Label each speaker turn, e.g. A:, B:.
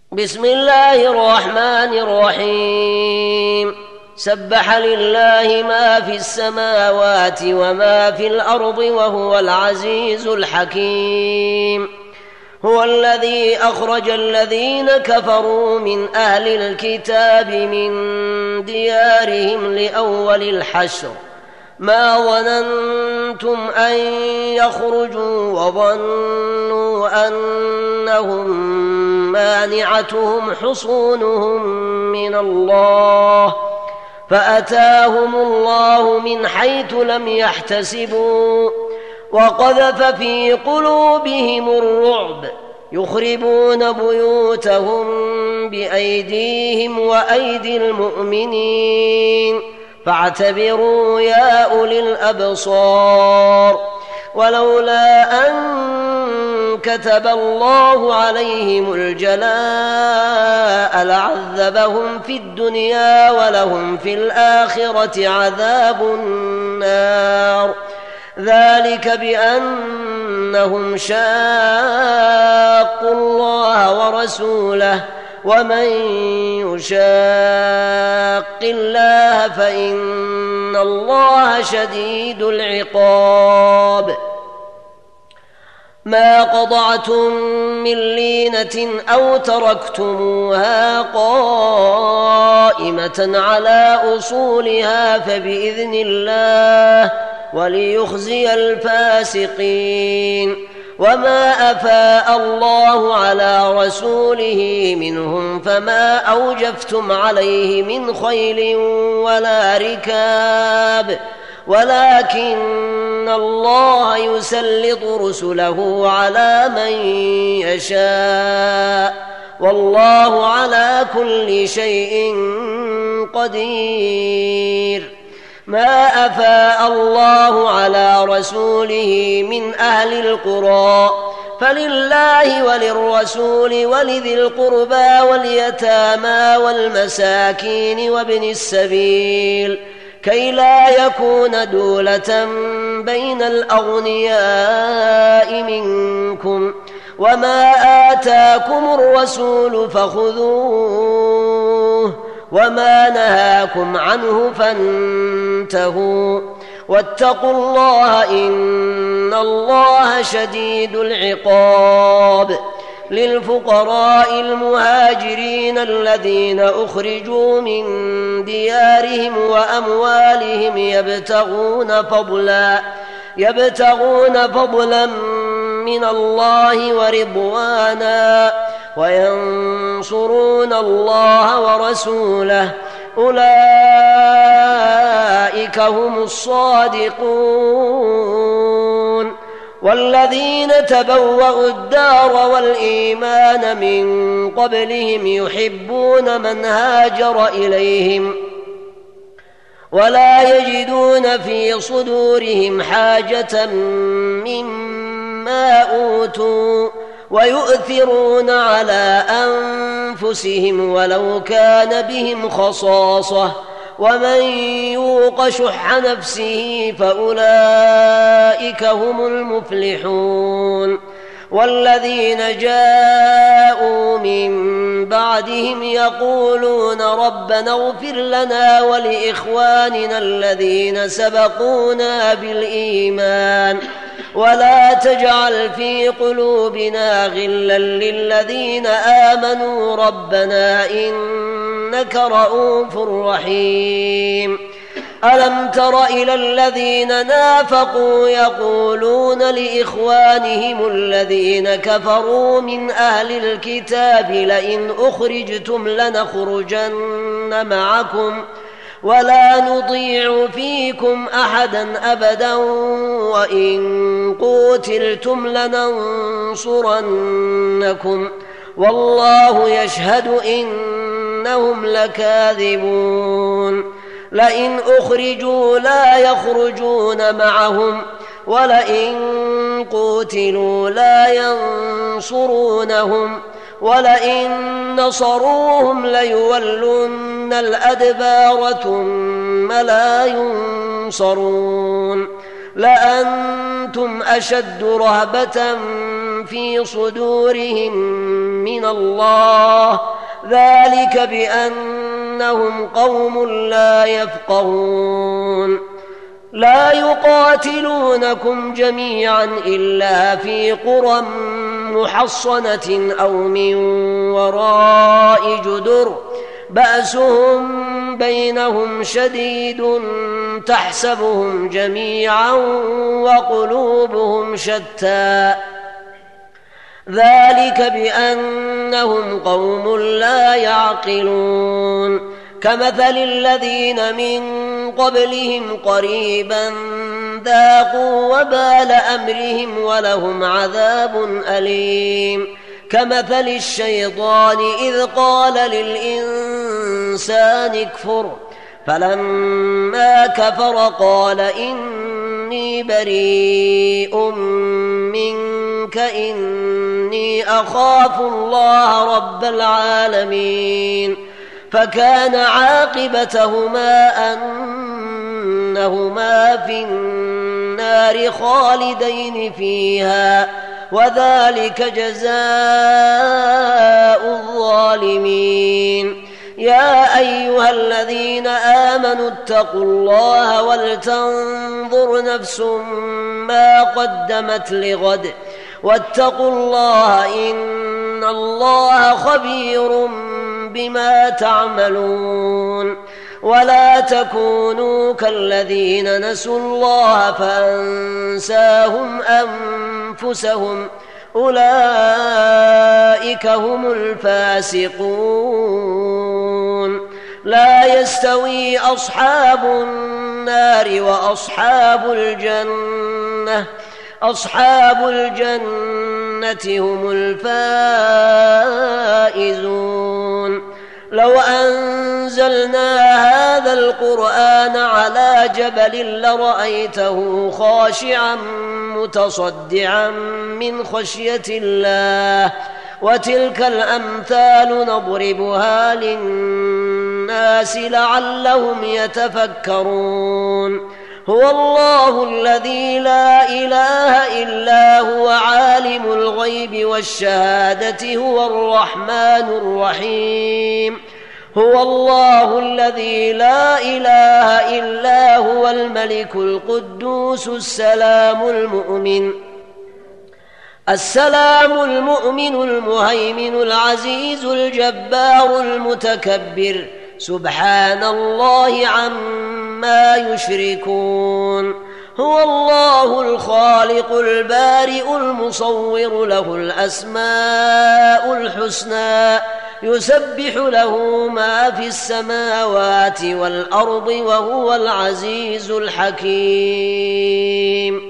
A: بسم الله الرحمن الرحيم. سبح لله ما في السماوات وما في الأرض وهو العزيز الحكيم. هو الذي أخرج الذين كفروا من أهل الكتاب من ديارهم لأول الحشر ما ظننتم أن يخرجوا وظنوا أنهم مانعتهم حصونهم من الله فأتاهم الله من حيث لم يحتسبوا وقذف في قلوبهم الرعب يخربون بيوتهم بأيديهم وأيدي المؤمنين فاعتبروا يا أولي الأبصار. ولولا أن كتب الله عليهم الجلاء لعذبهم في الدنيا ولهم في الآخرة عذاب النار ذلك بأنهم شاقوا الله ورسوله ومن يشاق الله فإن الله شديد العقاب. ما قطعتم من لينة أو تركتموها قائمة على أصولها فبإذن الله وليخزي الفاسقين. وما أفاء الله على رسوله منهم فما أوجفتم عليه من خيل ولا ركاب ولكن الله يسلط رسله على من يشاء والله على كل شيء قدير. ما أفاء الله على رسوله من أهل القرى فلله وللرسول ولذي القربى واليتامى والمساكين وابن السبيل كي لا يكون دولة بين الأغنياء منكم وما آتاكم الرسول فخذوه وما نهاكم عنه فانتهوا واتقوا الله إن الله شديد العقاب. للفقراء المهاجرين الذين أخرجوا من ديارهم وأموالهم يبتغون فضلا من الله ورضوانا وينصرون الله ورسوله أولئك هم الصادقون. والذين تبوأوا الدار والإيمان من قبلهم يحبون من هاجر إليهم ولا يجدون في صدورهم حاجة مما أوتوا ويؤثرون على أنفسهم ولو كان بهم خصاصة ومن يوق شح نفسه فأولئك هم المفلحون. والذين جاءوا من بعدهم يقولون ربنا اغفر لنا ولإخواننا الذين سبقونا بالإيمان ولا تجعل في قلوبنا غلا للذين آمنوا ربنا إنك رؤوف رحيم. ألم تر إلى الذين نافقوا يقولون لإخوانهم الذين كفروا من أهل الكتاب لئن أخرجتم لنخرجن معكم ولا نطيع فيكم أحدا أبدا وإن قوتلتم لننصرنكم والله يشهد إنهم لكاذبون. لئن أخرجوا لا يخرجون معهم ولئن قوتلوا لا ينصرونهم ولئن نصروهم ليولن الأدبار ثم لا ينصرون. لأنتم أشد رهبة في صدورهم من الله ذلك بأنهم قوم لا يفقهون لا يقاتلونكم جميعا إلا في قرى محصنة أو من وراء جدر بأسهم بينهم شديد تحسبهم جميعا وقلوبهم شتى ذلك بأنهم قوم لا يعقلون كمثل الذين من قبلهم قريبا ذاقوا وبال أمرهم ولهم عذاب أليم كمثل الشيطان إذ قال للإنسان اكفر فلما كفر قال إني بريء منك إني أخاف الله رب العالمين فكان عاقبتهما أنهما في النار خالدين فيها وذلك جزاء الظالمين يا أيها الذين آمنوا اتقوا الله ولتنظر نفس ما قدمت لغد واتقوا الله إن الله خبير بما تعملون ولا تكونوا كالذين نسوا الله فأنساهم أنفسهم أولئك هم الفاسقون لا يستوي أصحاب النار وأصحاب الجنة أصحاب الجنة هم الفائزون لو أنزلنا هذا القرآن على جبل لرأيته خاشعا متصدعا من خشية الله وتلك الأمثال نضربها للناس لعلهم يتفكرون هو الله الذي لا إله إلا هو عالم الغيب والشهادة هو الرحمن الرحيم هو الله الذي لا إله إلا هو الملك القدوس السلام المؤمن المهيمن العزيز الجبار المتكبر سبحان الله عما يشركون هو الله الخالق البارئ المصور له الأسماء الحسنى يسبح له ما في السماوات والأرض وهو العزيز الحكيم